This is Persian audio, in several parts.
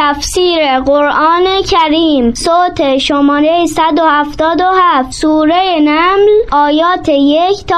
تفسیر قرآن کریم صوت شماره 177 سوره نمل آیات 1 تا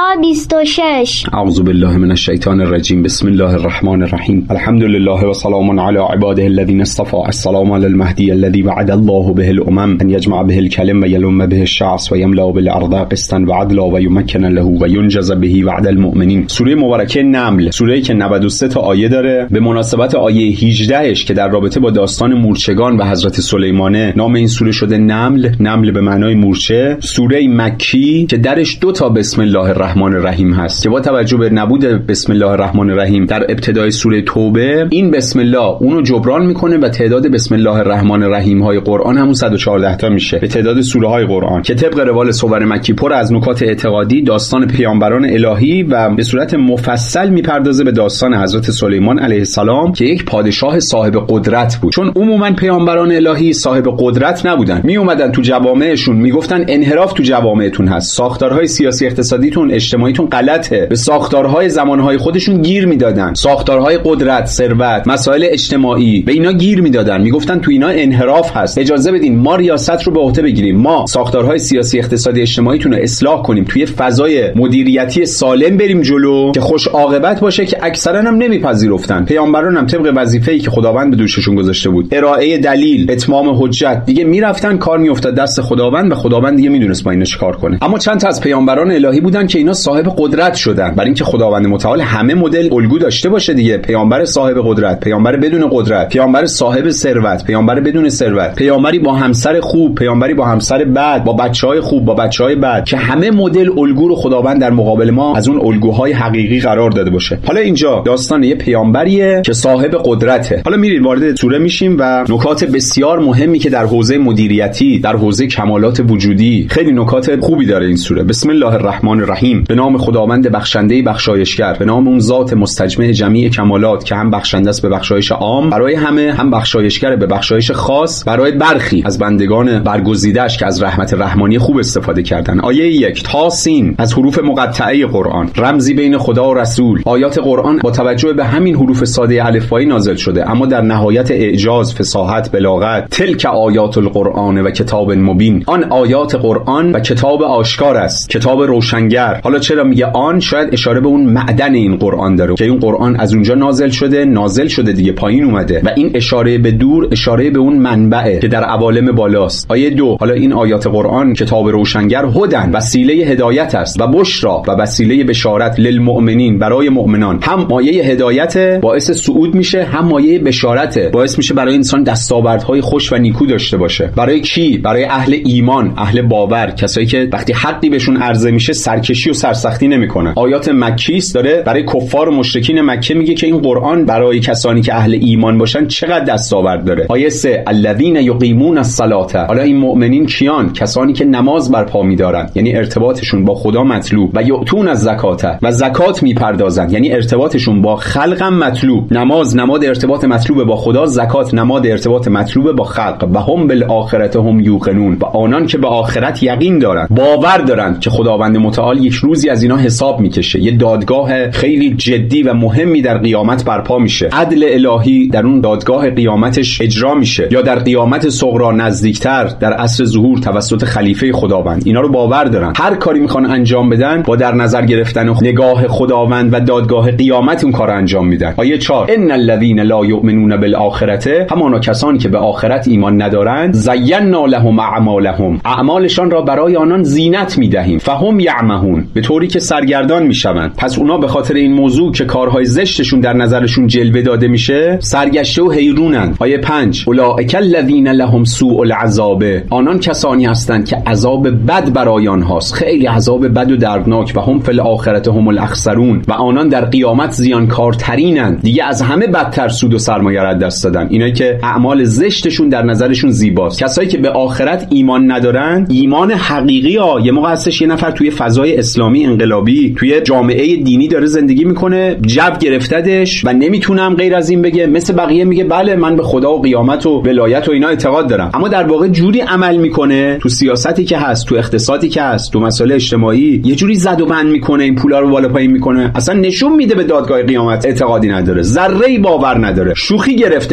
26. اعوذ بالله من الشیطان الرجیم. بسم الله الرحمن الرحیم. الحمد لله و سلام علی عباده الذین اصطفى. السلام علی المهدی الذی وعد الله به الامم ان یجمع به الکلم و یلم به الشعث و یملا بالارض قسطا و عدلا و یمکن له و ینجز به وعد المؤمنین. سوره مبارکه نمل، سوره‌ای که 93 تا آیه داره. به مناسبت آیه 18ش که در رابطه با داستان مورچگان و حضرت سلیمانه نام این سوره شده نمل. نمل به معنای مورچه. سوره مکی که درش 2 تا بسم الله الرحمن الرحیم هست که با توجه به نبود بسم الله الرحمن الرحیم در ابتدای سوره توبه، این بسم الله اونو جبران میکنه و تعداد بسم الله الرحمن الرحیم های قرآن همون 114 تا میشه به تعداد سوره های قرآن که طبق روال سور مکی پر از نکات اعتقادی، داستان پیامبران الهی و به صورت مفصل میپردازه به داستان حضرت سلیمان علیه السلام که یک پادشاه صاحب قدرت بود. چون عموما پیامبران الهی صاحب قدرت نبودن، می اومدن تو جوامعشون میگفتن انحراف تو جوامعتون هست، ساختارهای سیاسی اقتصادیتون اجتماعیتون غلطه، به ساختارهای زمانهای خودشون گیر میدادن، ساختارهای قدرت، ثروت، مسائل اجتماعی به اینا گیر میدادن، میگفتن تو اینا انحراف هست، اجازه بدین ما ریاست رو به عهده بگیریم، ما ساختارهای سیاسی اقتصادی اجتماعیتون رو اصلاح کنیم، توی فضای مدیریتی سالم بریم جلو که خوش عاقبت باشه، که اکثرا هم نمیپذیرفتن. پیامبران هم طبق وظیفه‌ای که خداوند به دوششون گذاشته بود، ارائه دلیل، اتمام حجت، دیگه میرفتن کار میافتاد دست خداوند و خداوند دیگه میدونست با اینا چیکار کنه. اما چند تا از پیامبران الهی بودن که اینا صاحب قدرت شدن، برای اینکه خداوند متعال همه مدل الگو داشته باشه دیگه. پیامبر صاحب قدرت، پیامبر بدون قدرت، پیامبر صاحب ثروت، پیامبر بدون ثروت، پیامبری با همسر خوب، پیامبری با همسر بد، با بچهای خوب، با بچهای بد، که همه مدل الگو رو خداوند در مقابل ما از اون الگوهای حقیقی قرار داده باشه. حالا اینجا داستان یه پیامبریه که صاحب قدرته. حالا میریم وارد سوره میشیم و نکات بسیار مهمی که در حوزه مدیریتی، در حوزه کمالات وجودی، خیلی نکات خوبی داره این سوره. بسم الله الرحمن الرحیم. به نام خداوند بخشنده بخشایشگر، به نام اون ذات مستجمع جمیع کمالات که هم بخشنده است به بخشایش عام برای همه، هم بخشایشگر به بخشایش خاص برای برخی از بندگان برگزیده‌اش که از رحمت رحمانی خوب استفاده کردن. آیه 1 تا سین از حروف مقطعه قرآن، رمزی بین خدا و رسول. آیات قرآن با توجه به همین حروف ساده الفبایی نازل شده، اما در نهایت اعجاز، فصاحت، بلاغت. تلک آیات القرآن و کتاب مبین. آن آیات قرآن و کتاب آشکار است، کتاب روشنگر. حالا چرا میگه آن؟ شاید اشاره به اون معدن این قرآن داره که این قرآن از اونجا نازل شده دیگه، پایین اومده، و این اشاره به دور اشاره به اون منبعه که در عوالم بالاست. آیه 2 حالا این آیات قرآن کتاب روشنگر، هدن وسیله هدایت است، و بشرا و وسیله بشارت، للمؤمنین برای مؤمنان. هم مایه هدایت باعث صعود میشه، هم مایه بشارت باعث میشه برای انسان دستاوردهای خوش و نیکو داشته باشه. برای کی؟ برای اهل ایمان، اهل باور، کسایی که وقتی حقی بهشون عرضه میشه سرکشی و سرسختی نمیکنن. آیات مکی است، داره برای کفار و مشرکین مکه میگه که این قرآن برای کسانی که اهل ایمان باشن چقدر دستاورد داره. آیه 3 الذین یقیمون الصلاة. حالا این مؤمنین کیان؟ کسانی که نماز برپا میدارن، یعنی ارتباطشون با خدا مطلوب، و یؤتون الزکات و زکات میپردازن، یعنی ارتباطشون با خلقم مطلوب. نماز نماد ارتباط مطلوب با خدا، زکات نماد ارتباط مطلوب با خلق. و هم بالآخرة هم یوقنون. و آنان که به آخرت یقین دارن، باور دارن که خداوند متعال یک روزی از اینا حساب میکشه، یه دادگاه خیلی جدی و مهمی در قیامت برپا میشه، عدل الهی در اون دادگاه قیامتش اجرا میشه، یا در قیامت صغرا نزدیکتر در عصر ظهور توسط خلیفه خداوند. اینا رو باور دارن، هر کاری میخوان انجام بدن با در نظر گرفتن نگاه خداوند و دادگاه قیامت اون کار انجام میدن. آیه 4 ان الذين لا یؤمنون بالآخرة. همانا کسانی که به آخرت ایمان ندارند، زینا لهم اعمالهم. اعمالشان را برای آنان زینت میدهیم، فهم یعمهون. به طوری که سرگردان میشوند. پس اونا به خاطر این موضوع که کارهای زشتشون در نظرشون جلوه داده میشه سرگشته و حیرونند. آیه 5 اولئک الذین لهم سوء العذاب. آنان کسانی هستند که عذاب بد برای آنهاست، خیلی عذاب بد و دردناک. و هم فی الاخرة هم الاخسرون. و آنان در قیامت زیانکارترینند، دیگه از همه بدتر سود و سرمایه را دست دادن. اینایی که اعمال زشتشون در نظرشون زیباست. کسایی که به آخرت ایمان ندارن، ایمان حقیقی ها. یه موقع هستش یه نفر توی فضای اسلامی انقلابی توی جامعه دینی داره زندگی میکنه، جو گرفتدش و نمیتونم غیر از این بگه، مثل بقیه میگه بله من به خدا و قیامت و ولایت و اینا اعتقاد دارم، اما در واقع جوری عمل میکنه تو سیاستی که هست، تو اقتصادی که هست، تو مسائل اجتماعی یه جوری زد و بند میکنه، این پولا رو بالا پایین میکنه، اصلا نشون میده به دادگاه قیامت اعتقادی نداره، ذره باور نداره، شوخی گرفته، مسخره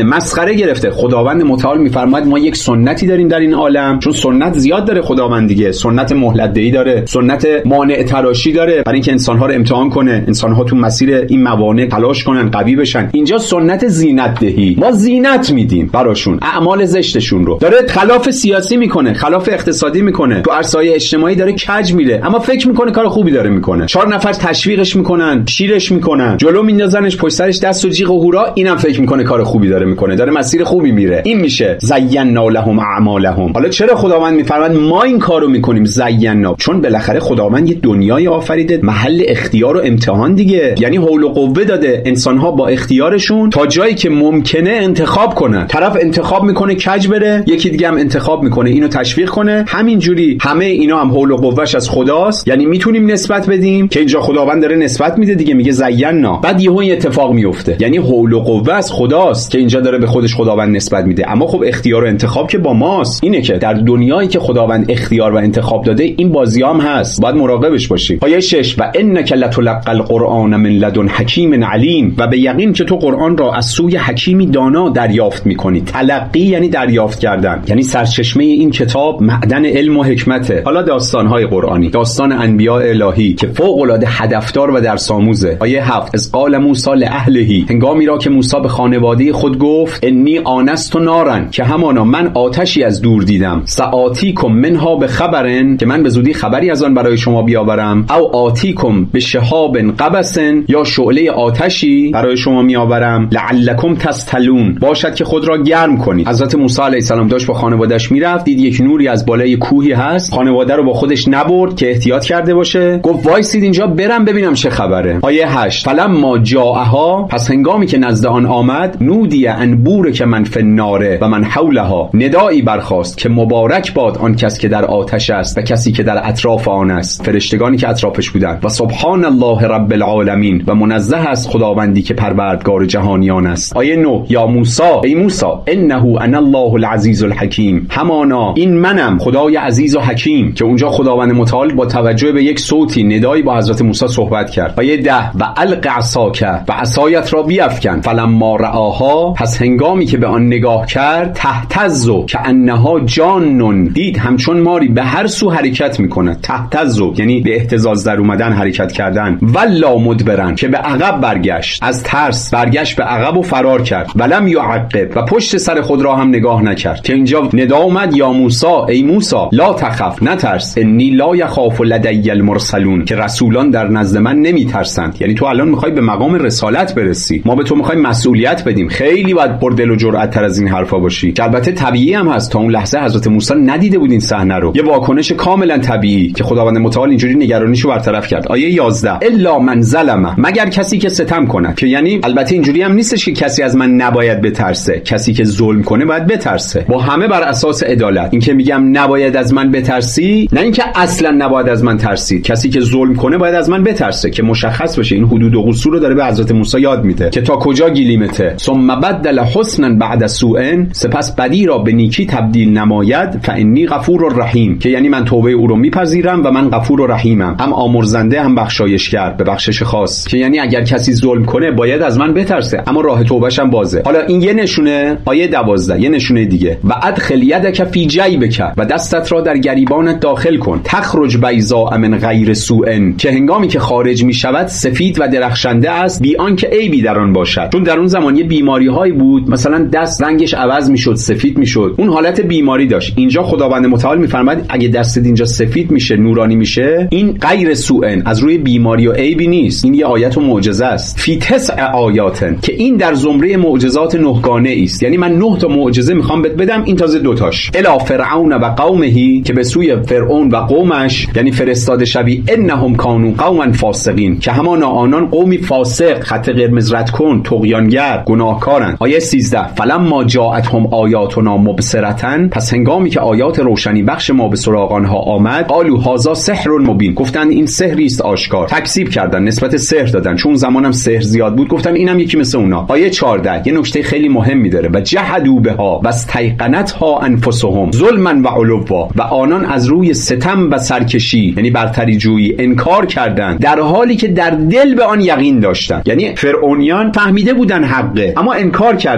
مسخره گرفته. خداوند متعال میفرماید ما یک سنتی داریم در این عالم، چون سنت زیاد داره خداوند دیگه، سنت مهلت دهی داره، سنت مانع تراشی داره برای اینکه انسان‌ها رو امتحان کنه، انسان‌ها تو مسیر این موانع تلاش کنن قوی بشن. اینجا سنت زینت دهی، ما زینت میدیم براشون، اعمال زشتشون رو داره خلاف سیاسی میکنه، خلاف اقتصادی میکنه، تو عرصه‌های اجتماعی داره کج میره، اما فکر میکنه کار خوبی داره میکنه. 4 نفر تشویقش میکنن، شیرش میکنن، جلو میندازنش، پشت سرش دست و جیغ و هورا، اینم فکر میکنه کار خوبی داره میکنه، داره مسیر خوبی میره. این میشه زینا لهم اعمالهم. حالا چرا خداوند میفرماد ما این کارو میکنیم؟ زینا، چون بالاخره خداوند یه دنیای آفریده، محل اختیار و امتحان دیگه، یعنی حول و قوه داده انسان‌ها با اختیارشون تا جایی که ممکنه انتخاب کنن. طرف انتخاب میکنه کج بره، یکی دیگه هم انتخاب میکنه اینو تشویق کنه. همینجوری همه اینا هم حول و قوهش از خداست، یعنی میتونیم نسبت بدیم که اینجا خداوند داره نسبت میده دیگه، میگه زینا، بعد یهو این اتفاق میفته، یعنی حول و قوه از خداست که اینجا داره به خودش خداوند نسبت میده. اما خب اختیار و انتخاب که با ماست. اینه که در دنیایی که خداوند اختیار و انتخاب داده این بازیام هست، باید مراقبش باشیم. آیه 6 و انک لتلقى القرآن من لدن حکیم علیم، و به یقین که تو قرآن را از سوی حکیمی دانا دریافت میکنی. تلقی یعنی دریافت کردن، یعنی سرچشمه این کتاب معدن علم و حکمته. حالا داستان‌های قرآنی، داستان انبیاء الهی که فوق‌العاده هدفدار و درس آموزه. آیه 7 از قال موسی لأهله، هنگامی را که موسی به خانواده خود گفت انی آنست نارن، که همانا من آتشی از دور دیدم، سآتیکم منها بخبرن، که من به زودی خبری از آن برای شما بیاورم، او آتیکم بشهاب قبس، یا شعله آتشی برای شما میآورم، لعلکم تستلون، باشد که خود را گرم کنید. حضرت موسی علیه السلام داشت با خانواده‌اش میرفت، دید یک نوری از بالای کوهی هست، خانواده رو با خودش نبرد که احتیاط کرده باشه، گفت وایسید اینجا برم ببینم چه خبره. آیه 8 فلما جاءها، پس هنگامی که نزد آن آمد، نودی ان بورک من فی النار و من حولها، ندایی برخاست که مبارک باد آن کس که در آتش است و کسی که در اطراف آن است، فرشتگانی که اطرافش بودند، و سبحان الله رب العالمین، و منزه است خداوندی که پروردگار جهانیان است. آیه 9 یا موسی، ای موسی انه انا الله العزیز الحکیم، همانا این منم خدای عزیز و حکیم، که اونجا خداوند متعال با توجه به یک صوتی ندایی با حضرت موسی صحبت کرد. آیه 10 و الق عصاک، و عصایت را بیفکن، فلما رآها، پس هنگامی که به آن نگاه کرد، تهتز کانها جانن، دید همچون ماری به هر سو حرکت میکنه. تهتز یعنی به اهتزاز در اومدن، حرکت کردن. ولا مدبرن، که به عقب برگشت، از ترس برگشت به عقب و فرار کرد. ولم یعقب، و پشت سر خود را هم نگاه نکرد. که اینجا ندا اومد یا موسی، ای موسی لا تخف، نترس، انی لا یخاف لدی المرسلون، که رسولان در نزد من نمیترسند. یعنی تو الان میخوای به مقام رسالت برسی، ما به تو میخوایم مسئولیت بدیم، خیلی باید پردل و جرأت تر از این حرفا باشی. که البته طبیعی هم هست، تا اون لحظه حضرت موسی ندیده بود این صحنه رو، یه واکنش کاملا طبیعی که خداوند متعال اینجوری نگرانیشو برطرف کرد. آیه 11 الا من ظلم، مگر کسی که ستم کنه، که یعنی البته اینجوری هم نیستش که کسی از من نباید بترسه، کسی که ظلم کنه باید بترسه، با همه بر اساس عدالت. این که میگم نباید از من بترسی، نه اینکه اصلا نباید از من ترسید، کسی که ظلم کنه باید از من بترسه، که مشخص بشه. این حدود و قصور رو داره به حضرت موسی یاد میده که تا کجا گلیمته. ثم بدل حسنا بعد سوء، سپس بدی را به نیکی تبدیل نماید، فانی غفور الرحیم، که یعنی من توبه او رو میپذیرم و من غفور و رحیمم، هم آمرزنده هم بخشایشگر، به بخشش خاص. که یعنی اگر کسی ظلم کنه باید از من بترسه، اما راه توبهش هم بازه. حالا این یه نشونه. آیه 12 یه نشونه دیگه، و ادخل یدک فی جیبک، و دستت را در گریبانت داخل کن، تخرج بیضاء من غیر سوء، که هنگامی که خارج میشود سفید و درخشنده است، بی آنکه عیبی در آن باشد. چون در اون زمان یه بیماری هایی بود، مثلا دست رنگش عوض میشد، سفید میشد، اون حالت بیماری داشت. اینجا خداوند متعال میفرماید اگه دستت اینجا سفید میشه، نورانی میشه، این غیر سوء، از روی بیماری و عیبی نیست، این یه آیت و معجزه است. فی 9 آیات، که این در زمره معجزات 9 گانه است. یعنی من 9 تا معجزه میخوام بهت بدم، این تازه 2 تاش. الی فرعون و قومه، که به سوی فرعون و قومش، یعنی فرستاده شوی، انهم کانوا قوما فاسقین، که همانا آنان قومی فاسق، خط قرمز رد کن، طغیانگر، گناهکارند. آیه 13 فلما جاءتهم آیاتنا مبصرة، پس هنگامی که آیات روشنی بخش ما به سراغ آنها آمد، قالوا هذا سحر مبین، گفتن این سحری است آشکار. تکذیب کردن، نسبت سحر دادن، چون زمانم سحر زیاد بود، گفتن اینم یکی مثل اونا. آیه 14 یه نکته خیلی مهمی داره، و جحدوا بها و استیقنتها انفسهم ظلما و علوا، و آنان از روی ستم و سرکشی، یعنی برتری جویی، انکار کردند، در حالی که در دل به آن یقین داشتند. یعنی فرعونیان فهمیده بودن حقه، اما انکار کردند.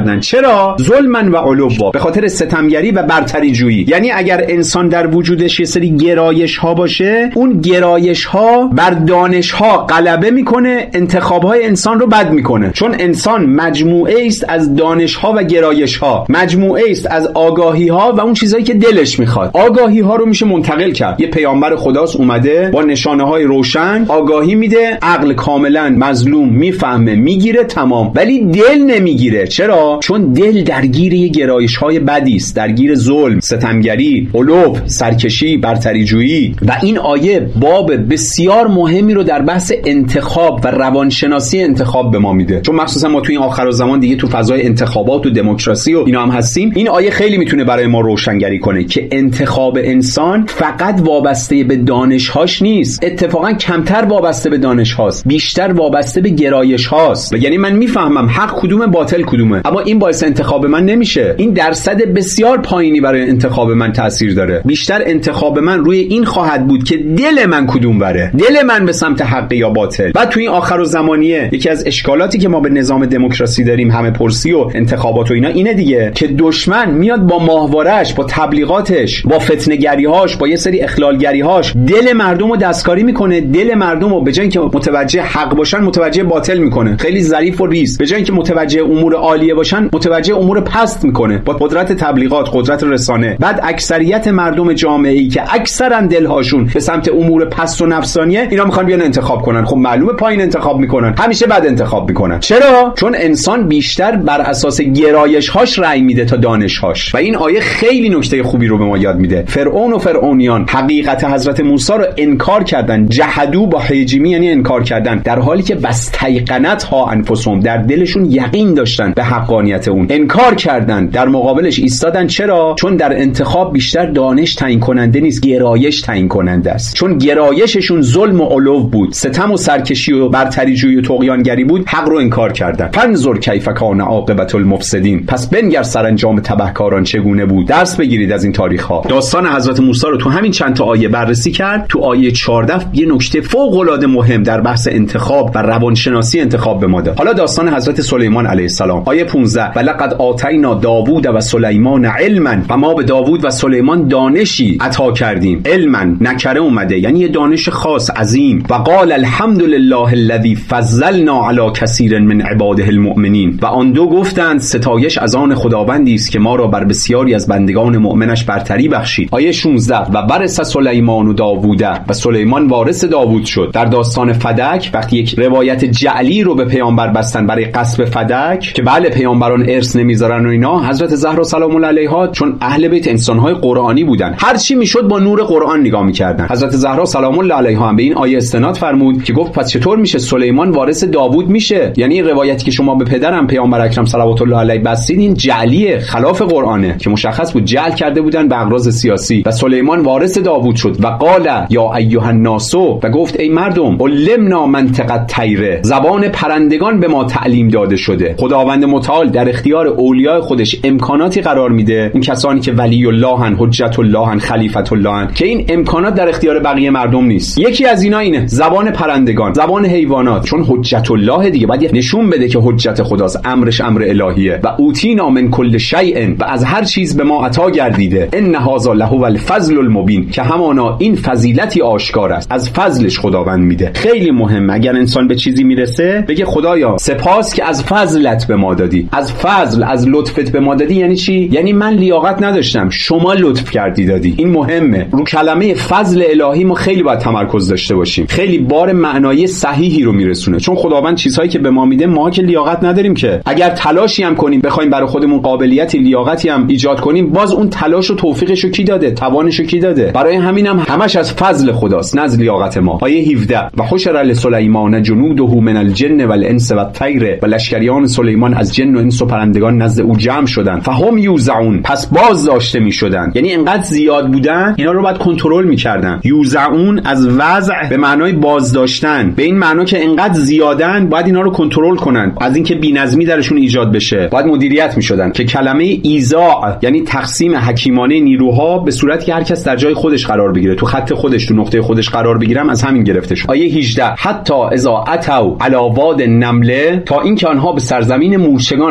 کردن. چرا؟ ظلمن و علوا، به خاطر ستمگری و برتری جویی. یعنی اگر انسان در وجودش یه سری گرایش ها باشه، اون گرایش ها بر دانش ها غلبه میکنه، انتخاب های انسان رو بد میکنه. چون انسان مجموعه است از دانش ها و گرایش ها، مجموعه است از آگاهی ها و اون چیزایی که دلش میخواد. آگاهی ها رو میشه منتقل کرد. یه پیامبر خداست اومده با نشانه های روشن آگاهی میده، عقل کاملا مظلوم میفهمه میگیره، تمام. ولی دل نمیگیره. چرا؟ چون دل درگیر یه گرایش های بدی است، درگیر ظلم، ستمگری، علو، سرکشی، برتری جویی. و این آیه باب بسیار مهمی رو در بحث انتخاب و روانشناسی انتخاب به ما میده. چون مخصوصا ما تو این آخرالزمان دیگه تو فضای انتخابات و دموکراسی و اینا هم هستیم. این آیه خیلی میتونه برای ما روشنگری کنه که انتخاب انسان فقط وابسته به دانش‌هاش نیست، اتفاقا کمتر وابسته به دانش‌هاست، بیشتر وابسته به گرایش‌هاست. و یعنی من میفهمم حق کدومه، باطل کدومه، اما این باعث انتخاب من نمیشه. این درصد بسیار پایینی برای انتخاب من تاثیر داره. بیشتر انتخاب من روی این خواهد بود که دل من کدوم بره، دل من به سمت حق یا باطل. بعد تو این آخرالزمانیه یکی از اشکالاتی که ما به نظام دموکراسی داریم، همه پرسی و انتخابات و اینا، اینه دیگه که دشمن میاد با ماهواره‌اش، با تبلیغاتش، با فتنه‌گری‌هاش، با یه سری اخلال‌گری‌هاش دل مردم رو دستکاری میکنه. دل مردم رو به جای اینکه متوجه حق باشن متوجه باطل میکنه. خیلی ظریف و ریز. به جای اینکه متوجه امور عالیه باشن متوجه امور پست میکنه با قدرت تبلیغات، قدرت رسانه. بعد اکثریت مردم جامعه‌ای که اکثرا دلهاشون به سمت امور پست و نفسانیه، اینا میخوان بیان انتخاب کنن. خب معلومه پایین انتخاب میکنن، همیشه بد انتخاب میکنن. چرا؟ چون انسان بیشتر بر اساس گرایش‌هاش رأی میده تا دانش‌هاش. و این آیه خیلی نکته خوبی رو به ما یاد میده. فرعون و فرعونیان حقیقت حضرت موسی رو انکار کردن. جحدو با هیجیمی یعنی انکار کردن، در حالی که واستیقنت ها انفسهم، در دلشون یقین داشتن به حقانیت اون. انکار کردن، در مقابلش ایستادن. چرا؟ چون در انتخاب بیشتر دانش تعیین کننده نیست، گرایش تعیین کننده است. چون گرایششون ظلم و علو بود، ستم و سرکشی و برتری جویی و طغیانگری بود، حق رو انکار کردن. فانظر کیف کان عاقبة المفسدین، پس بنگر سرانجام تبهکاران چگونه بود. درس بگیرید از این تاریخ ها. داستان حضرت موسی رو تو همین چند تا آیه بررسی کرد. تو آیه 14 یه نکته فوق العاده مهم در بحث انتخاب و روانشناسی انتخاب به ما داد. حالا داستان حضرت سلیمان علیه السلام، آیه 15: ولقد آتینا داوود و سلیمان علما، و ما به داوود و سلیمان دانشی عطا کردیم. علما نکره اومده، یعنی یه دانش خاص عظیم. و قال الحمد لله الذی فضلنا علی کثیر من عباده المؤمنین، و آن دو گفتند ستایش از آن خداوندی است که ما را بر بسیاری از بندگان مؤمنش برتری بخشید. آیه 16: و ورث سلیمان و داوود، و سلیمان وارث داوود شد. در داستان فدک وقتی یک روایت جعلی رو به پیامبر بستن برای غصب فدک که بله پیامبران ارث نمیذارن و اینا، حضرت زهرا سلام الله علیها چون اهل بیت انسان‌های قرآنی بودن، هر چی میشد با نور قرآن نگاه میکردن. حضرت زهرا سلام الله علیها هم به این آیه استناد فرمود که گفت پس چطور میشه سلیمان وارث داوود میشه؟ یعنی این روایتی که شما به پدرم پیامبر اکرم صلوات الله علیه بستین این جعلیه، خلاف قرآنه، که مشخص بود جعل کرده بودن به اغراض سیاسی. و سلیمان وارث داوود شد. و قال یا ایها الناس، و گفت ای مردم، علمنا منطق الطیر، زبان پرندگان به ما تعلیم داده شده. خداوند متعال در اختیار اولیاء خودش امکاناتی قرار میده، این کسانی که ولی اللهن، حجت اللهن، خلیفت اللهن، که این امکانات در اختیار بقیه مردم نیست. یکی از اینا اینه زبان پرندگان، زبان حیوانات، چون حجت الله دیگه باید نشون بده که حجت خداست، امرش امر الهیه. و اوتینا من کل شیء، و از هر چیز به ما عطا گردیده. ان هذا لهو الفضل المبین، که همانا این فضیلتی آشکار است، از فضلش خداوند میده. خیلی مهمه اگر انسان به چیزی میرسه بگه خدایا سپاس که از فضلت به ما دادی، از فضل، از لطفت به ما دادی. یعنی چی؟ یعنی من لیاقت نداشتم، شما لطف کردی دادی. این مهمه. رو کلمه فضل الهی ما خیلی باید تمرکز داشته باشیم. خیلی بار معنایی صحیحی رو میرسونه، چون خداوند چیزهایی که به ما میده ما که لیاقت نداریم که. اگر تلاشی هم کنیم بخوایم برای خودمون قابلیتی، لیاقتی هم ایجاد کنیم، باز اون تلاش و توفیقشو کی داده؟ توانشو کی داده؟ برای همینم همش از فضل خداست، نه از لیاقت ما. آیه 17: و حشر لسلیمان جنوده من الجن والانس والطیر، و لشکریان سلیمان از جن و انس و پرندگان نزد او جمع شدند. فهم یوزعون، پس باز داشته میشدن. یعنی اینقدر زیاد بودن اینا رو باید کنترل میکردن. یوزعون از وضع به معنای باز داشتن، به این معنا که اینقدر زیادن باید اینا رو کنترل کنن، از اینکه بی‌نظمی درشون ایجاد بشه باید مدیریت میشدن. که کلمه ایزاع یعنی تقسیم حکیمانه نیروها به صورتی که هر کس در جای خودش قرار بگیره، تو خط خودش، تو نقطه خودش قرار بگیرم، از همین گرفته شد. آیه 18: حتی اذا اتوا علی واد النمله، تا اینکه آنها به سرزمین مورچگان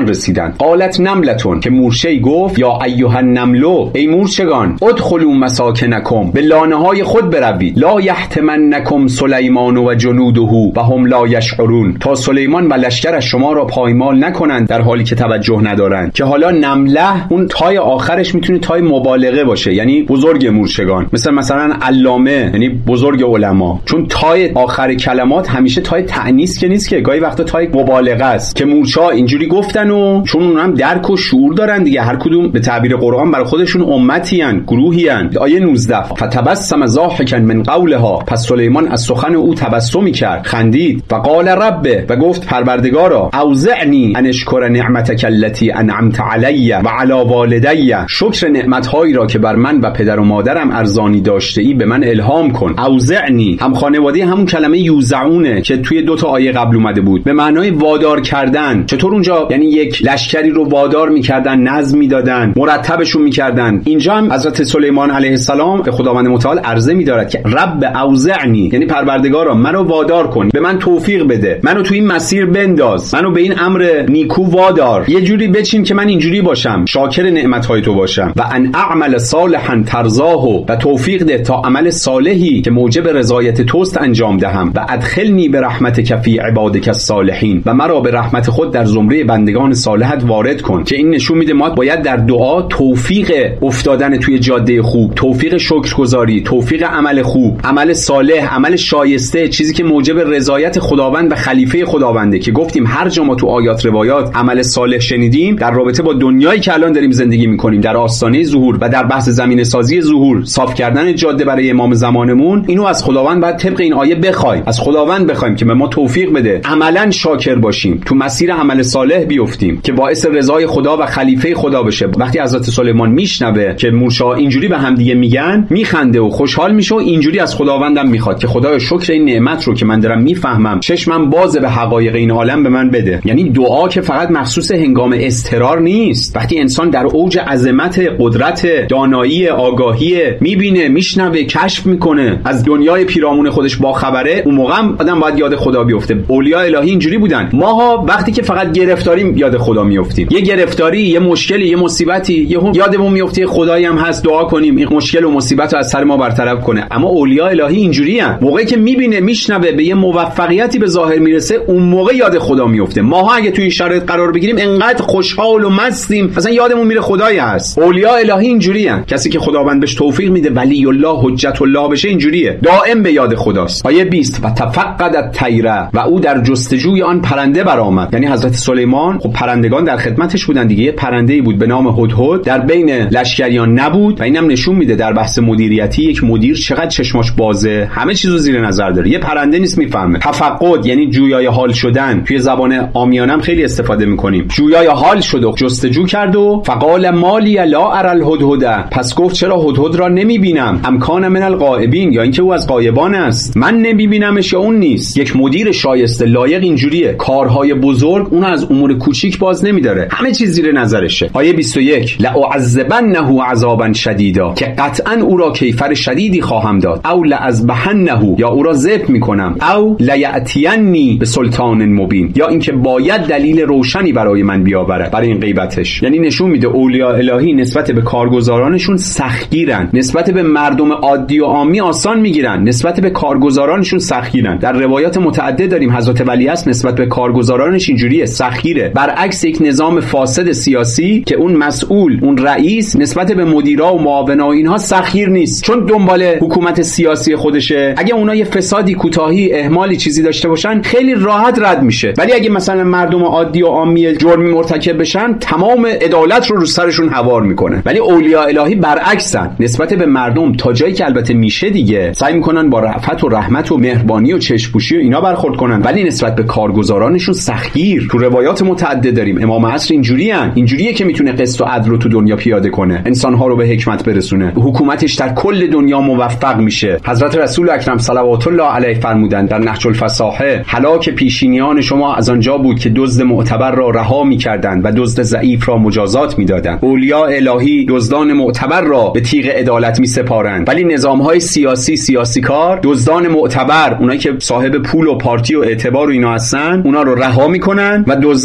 سلیمان رسیدند. قالت نملتون، که مورچه‌ای گفت یا ایها النملو، ای مورچگان، ادخلوا مساکنکم، به لانه‌های خود بروید، لا یحتمنکم سلیمان و جنوده و هم لا یشعرون، تا سلیمان و لشکرش شما را پایمال نکنند در حالی که توجه ندارند. که حالا نمله اون تای آخرش میتونه تای مبالغه باشه، یعنی بزرگ مورچگان، مثلا علامه یعنی بزرگ علما، چون تای آخر کلمات همیشه تای تأنیث که نیست، که گاهی وقتا تای مبالغه است. که مورچه‌ها اینجوری گفتن و چون اونها هم درک و شعور دارن دیگه، هر کدوم به تعبیر قرآن برای خودشون امتی ان، گروهی ان. آیه 19 فتبسم ضاحکا من قولها، پس سلیمان از سخن او تبسمی کرد، خندید. و قال رب، و گفت پروردگارا، اوزعنی ان اشکر نعمتک التي انعمت علی و علی والدی، شکر نعمت‌هایی را که بر من و پدر و مادرم ارزانی داشته ای به من الهام کن. اوزعنی هم خانواده همون کلمه یوزعونه که توی 2 تا آیه قبل اومده بود، به معنای وادار کردن. چطور اونجا یعنی یک لشکری رو وادار می‌کردن، نظم می‌دادن، مرتبشون می‌کردن، اینجا هم حضرت سلیمان علیه السلام به خداوند متعال عرضه می‌دارد که رب اوزعنی، یعنی پروردگارا منو وادار کن، به من توفیق بده، منو تو این مسیر بنداز، منو به این امر نیکو وادار، یه جوری بچین که من اینجوری باشم، شاکر نعمت‌های تو باشم. و ان اعمل صالحا ترضاه، و توفیق ده تا عمل صالحی که موجب رضایت توست انجام دهم. و ادخلنی برحمتک فی عبادک الصالحین، و مرا به رحمت خود در زمره بندگان صالحت وارد کن. که این نشون میده ما باید در دعا توفیق افتادن توی جاده خوب، توفیق شکرگزاری، توفیق عمل خوب، عمل صالح، عمل شایسته، چیزی که موجب رضایت خداوند و خلیفه خداونده. که گفتیم هر جا ما تو آیات روایات عمل صالح شنیدیم در رابطه با دنیایی که الان داریم زندگی میکنیم، در آستانه ظهور و در بحث زمینه سازی ظهور، صاف کردن جاده برای امام زمانمون، اینو از خداوند بعد طبق این آیه بخوایم، از خداوند بخوایم که به ما توفیق بده، عملاً شاکر باشیم، تو مسیر عمل صالح بیفتیم که باعث رضای خدا و خلیفه خدا بشه. وقتی حضرت سلیمان میشنوه که مورچه‌ها اینجوری به هم دیگه میگن، میخنده و خوشحال میشه و اینجوری از خداوندم میخواد که خدایا شکر این نعمت رو که من دارم میفهمم، چشمم باز به حقایق این عالم به من بده. یعنی دعا که فقط مخصوص هنگام اضطرار نیست، وقتی انسان در اوج عظمت، قدرت، دانایی، آگاهی میبینه، میشنوه، کشف میکنه، از دنیای پیرامون خودش با خبره، اون موقع هم آدم باید یاد خدا بیفته. اولیاء الهی اینجوری بودن. ماها وقتی که فقط گرفتاریم یاد خدا میافتیم، یه گرفتاری، یه مشکلی، یه مصیبتی، یادمون میفته خدایی هم هست، دعا کنیم این مشکل و مصیبت رو از سر ما برطرف کنه. اما اولیاء الهی اینجوریان، موقعی که میبینه، میشنوه، به یه موفقیتی به ظاهر میرسه، اون موقع یاد خدا میفته. ماها اگه توی این شرایط قرار بگیریم انقدر خوشحال و مستیم اصلا یادمون میره خدایی هست. اولیاء الهی اینجوریان، کسی که خداوند بهش توفیق میده، ولی الله، حجت الله بشه، اینجوریه، دائم به یاد خداست. آیه 20 و تفقد الطیر، و او در جستجوی آن پرنده برآمد. یعنی حضرت سلیمان خب پرندگان در خدمتش بودن دیگه. یه پرنده‌ای بود به نام هدهد، در بین لشکریان نبود و اینم نشون میده در بحث مدیریتی یک مدیر چقدر چشماش بازه، همه چیزو زیر نظر داره. یه پرنده نیست میفهمه. تفقد یعنی جویای حال شدن، توی زبان عامیانه هم خیلی استفاده میکنیم. جویای حال شد و جستجو کرد و فقال مالی لا اری الهدهد، پس گفت چرا هدهد را نمیبینم، امکان من الغائبین، یا اینکه او از غایبان است، من نمیبینمش یا اون نیست. یک مدیر شایسته لایق اینجوریه، کارهای بزرگ اون از امور کوچیک باز نمیداره، همه چیز زیر نظرشه. آیه 21 لأعذبنه عذابا شدیدا، که قطعا او را کیفر شدیدی خواهم داد، او لأذبحنه، یا او را ذبح میکنم، او لیأتینی به سلطان مبین، یا اینکه باید دلیل روشنی برای من بیاوره برای این غیبتش. یعنی نشون میده اولیاء الهی نسبت به کارگزارانشون سختگیرن، نسبت به مردم عادی و عامی آسان میگیرن، نسبت به کارگزارانشون سختگیرن. در روایات متعدد داریم حضرت ولیعصر نسبت به کارگزارانش اینجوریه، سختگیره، برعکس یک نظام فاسد سیاسی که اون مسئول، اون رئیس نسبت به مدیرا و معاونا و اینها سختگیر نیست، چون دنبال حکومت سیاسی خودشه. اگه اونا یه فسادی، کوتاهی، اهمالی چیزی داشته باشن خیلی راحت رد میشه، ولی اگه مثلا مردم عادی و عامی جرمی مرتکب بشن تمام عدالت رو سرشون هوار میکنه. ولی اولیاء الهی برعکسن، نسبت به مردم تا جایی که البته میشه دیگه سعی میکنن با رأفت و رحمت و مهربانی و چشم‌پوشی و اینا برخورد کنن، ولی نسبت به کارگزارانشون سختگیر. تو روایات متعدد داریم امام عصر اینجوریه که میتونه قسط و عدل رو تو دنیا پیاده کنه، انسان‌ها رو به حکمت برسونه، حکومتش در کل دنیا موفق میشه. حضرت رسول اکرم صلوات الله علیه فرمودند در نهج الفصاحه، هلاک پیشینیان شما از آنجا بود که دزد معتبر را رها می‌کردند و دزد ضعیف را مجازات می‌دادند. اولیاء الهی دزدان معتبر را به تیغ عدالت می‌سپارند، ولی نظام‌های سیاسی کار دزدان معتبر، اونایی که صاحب پول و پارتی و اعتبار و اینا هستن، اونا رو رها می‌کنن و دزدان ضعیف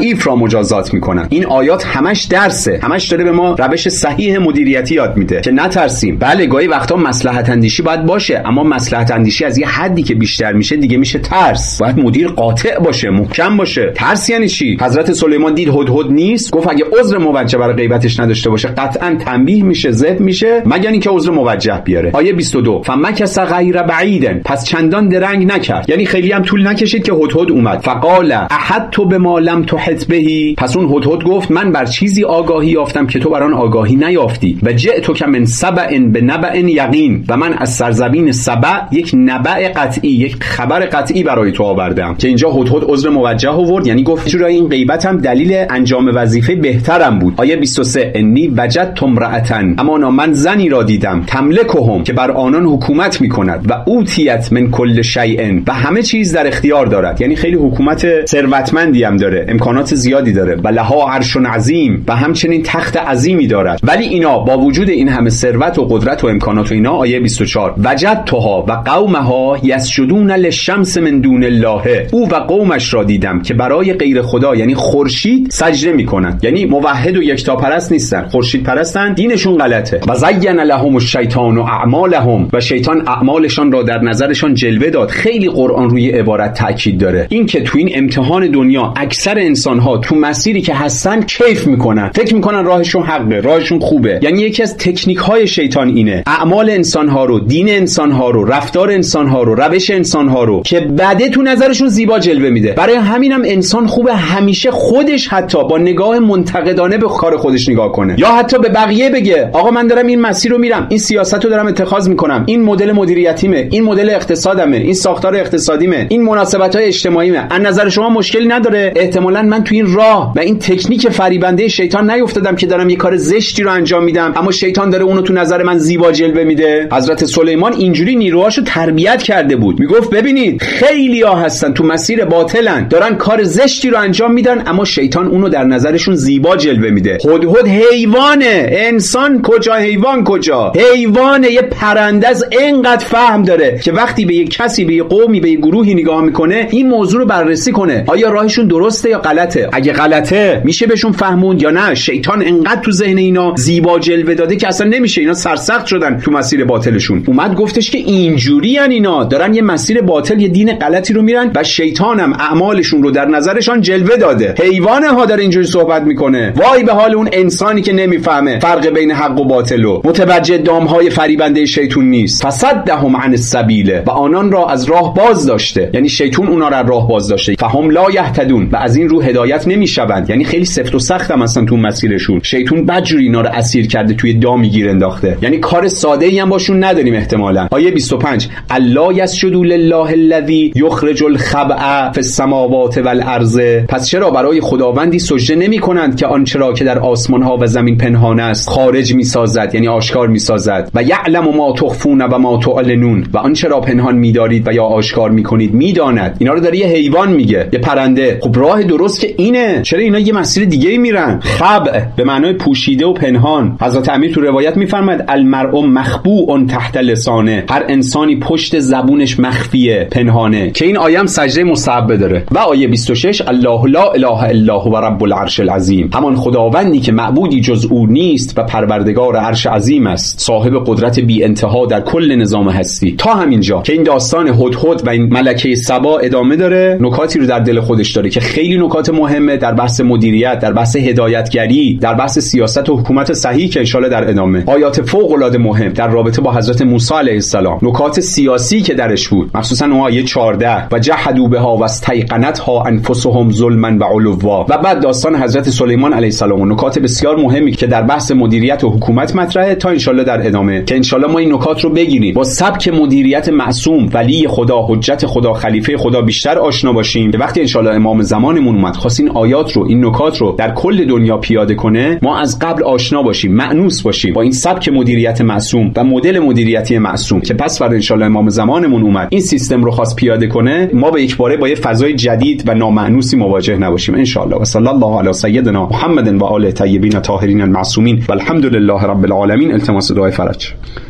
ضعیف را مجازات میکنن. این آیات همش درسه، همش داره به ما روش صحیح مدیریتی یاد میده که نترسیم. بله گاهی وقتا مصلحت اندیشی باید باشه، اما مصلحت اندیشی از یه حدی که بیشتر میشه دیگه میشه ترس. باید مدیر قاطع باشه، محکم باشه. ترس یعنی چی؟ حضرت سلیمان دید هدهد نیست، گفت اگه عذر موجه برای غیبتش نداشته باشه قطعا تنبیه میشه، ذبح میشه، مگر اینکه عذر موجه بیاره. آیه 22 فمکث غیر بعید، پس چندان درنگ نکرد، یعنی خیلی هم طول نکشید که هدهد اومد. فقال احطت بما لم تحط به، پس اون هدهد گفت من بر چیزی آگاهی یافتم که تو بر آن آگاهی نیافتی. و جئتک من سبع بنبأ یقین، و من از سرزمین سبع یک نبأ قطعی، یک خبر قطعی برای تو آوردم. که اینجا هدهد عذر موجه آورد، یعنی گفت جورای این غیبت هم دلیل انجام وظیفه بهترم بود. آیه 23 انی وجدت امرأة، اما من زنی را دیدم، تملکهم، که بر آنان حکومت میکند، و اوتیت من کل شیء، و همه چیز در اختیار دارد، یعنی خیلی حکومت ثروتمندی هم داره، امکانات زیادی داره. و لها عرش عظیم، و همچنین تخت عظیمی دارد. ولی اینا با وجود این همه ثروت و قدرت و امکانات و اینا، آیه 24 وجدتها و قومها یسجدون للشمس من دون الله، او و قومش را دیدم که برای غیر خدا یعنی خورشید سجده میکنن، یعنی موحد و یکتاپرست نیستن، خورشید پرستن، دینشون غلطه. و زین لهم الشیطان اعمالهم، و شیطان اعمالشان را در نظرشان جلوه داد. خیلی قرآن روی عبارت تاکید داره، این که تو این امتحان دنیا اکثر انسان‌ها تو مسیری که هستن کیف میکنن، فکر میکنن راهشون حقه، راهشون خوبه. یعنی یکی از تکنیک‌های شیطان اینه اعمال انسان‌ها رو، دین انسان‌ها رو، رفتار انسان‌ها رو، روش انسان‌ها رو که بعده تو نظرشون زیبا جلوه میده. برای همینم انسان خوبه همیشه خودش حتی با نگاه منتقدانه به کار خودش نگاه کنه، یا حتی به بقیه بگه آقا من دارم این مسیر رو میرم، این سیاست رو دارم اتخاذ میکنم، این مدل مدیریتیمه، این مدل اقتصادمه، این ساختار اقتصادیمه، این مناسبت‌های اجتماعیمه، از نظر شما مشکلی نداره؟ احتمالاً من تو این راه و این تکنیک فریبنده شیطان نیافتادم که دارم یه کار زشتی رو انجام میدم، اما شیطان داره اونو تو نظر من زیبا جلوه میده. حضرت سلیمان اینجوری نیروهاشو تربیت کرده بود، میگفت ببینید خیلی‌ها هستن تو مسیر باطلن، دارن کار زشتی رو انجام میدن، اما شیطان اونو در نظرشون زیبا جلوه میده. هدهد حیوانه، انسان کجا، حیوان کجا؟ حیوانه، یه پرنده از اینقدر فهم داره که وقتی به یک کسی، به یک قومی، به یک گروهی نگاه میکنه این موضوع رو بررسی کنه آیا راهشون درسته یا غلطه. اگه غلطه میشه بهشون فهموند یا نه؟ شیطان انقدر تو ذهن اینا زیبا جلوه داده که اصلا نمیشه، اینا سرسخت شدن تو مسیر باطلشون. اومد گفتش که اینجوری اینا دارن یه مسیر باطل، یه دین غلطی رو میرن و شیطانم اعمالشون رو در نظرشان جلوه داده. حیوانه ها داره اینجوری صحبت میکنه. وای به حال اون انسانی که نمیفهمه فرق بین حق و باطل و متوجه دامهای فریبنده شیطان نیست. فصدهم عن السبیل، و آنان را از راه باز داشته، یعنی شیطان اونا را راه باز داشته. فهم لا یهتدون، و از این رو هدایت نمیشوند، یعنی خیلی سفت و سخت هم هستن تو مسیرشون. شیطان بدجوری اینا رو اسیر کرده، توی دامی گیر انداخته، یعنی کار ساده ای هم باشون نداریم احتمالاً. آیه 25 الله یسجدوا لله الذی یخرج الخبأ فی السماوات والارض، پس چرا برای خداوندی سجده نمی‌کنند که آنچه را که در آسمان ها و زمین پنهان است خارج می‌سازد، یعنی آشکار می‌سازد. و یعلم ما تخفون و ما تعلنون، و آنچه را پنهان می‌دارید و یا آشکار می‌کنید می‌داند. اینا رو داره یه حیوان میگه، یه پرنده. خب راه درست که اینه، چرا اینا یه مسیر دیگه‌ای میرن؟ خبع به معنای پوشیده و پنهان. حضرت امیر تو روایت می‌فرماد المرء مخبوء تحت لسانه، هر انسانی پشت زبونش مخفیه، پنهانه، که این آیه هم سجده مصعبه داره. و آیه 26 الله لا اله الا هو رب العرش العظیم، همان خداوندی که معبودی جز او نیست و پروردگار عرش عظیم است، صاحب قدرت بی انتها در کل نظام هستی. تا همینجا که این داستان هدهد و این ملکه سبا ادامه داره، نکاتی رو در دل خودش داره که خیلی نکات مهمه در بحث مدیریت، در بحث هدایتگری، در بحث سیاست و حکومت صحیح که ان شاءالله در ادامه. آیات فوق العاده مهم در رابطه با حضرت موسی علیه السلام، نکات سیاسی که درش بود، مخصوصا اون آیه 14 و جحدوا بها واستيقنتها انفسهم ظلما و علوا، و بعد داستان حضرت سلیمان علیه السلام و نکات بسیار مهمی که در بحث مدیریت و حکومت مطرحه تا ان شاءالله در ادامه، که ان شاءالله ما این نکات رو بگیریم با سبک مدیریت معصوم، ولی خدا، حجت خدا، خلیفه خدا بیشتر آشنا باشیم، که وقتی ان شاءالله امام زمانمون اومد خواست این آیات رو، این نکات رو در کل دنیا پیاده کنه، ما از قبل آشنا باشیم، مأنوس باشیم با این سبک مدیریت معصوم و مدل مدیریتی معصوم، که پس فردا ان شاءالله امام زمانمون اومد این سیستم رو خواست پیاده کنه، ما به یک باره با یه فضای جدید و نامأنوسی مواجه نباشیم ان شاءالله. و صلی الله علی سیدنا محمد و آله طیبین طاهرین المعصومین والحمد لله رب العالمین. التماس دعای فرج.